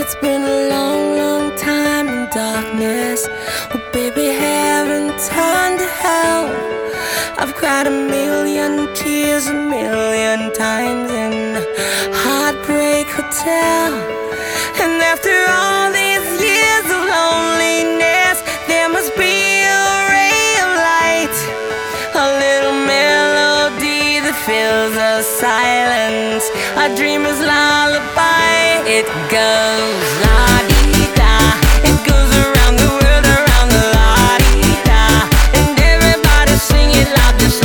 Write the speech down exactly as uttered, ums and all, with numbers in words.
It's been a long, long time in darkness. Well, baby, heaven turned to hell. I've cried a million tears a million times in Heartbreak Hotel. And after all these years of loneliness, there must be a ray of light, a little melody that fills the silence, a dreamer's lullaby. It goes la-dee-da, it goes around the world, around the la-dee-da, and everybody sing it loud. Just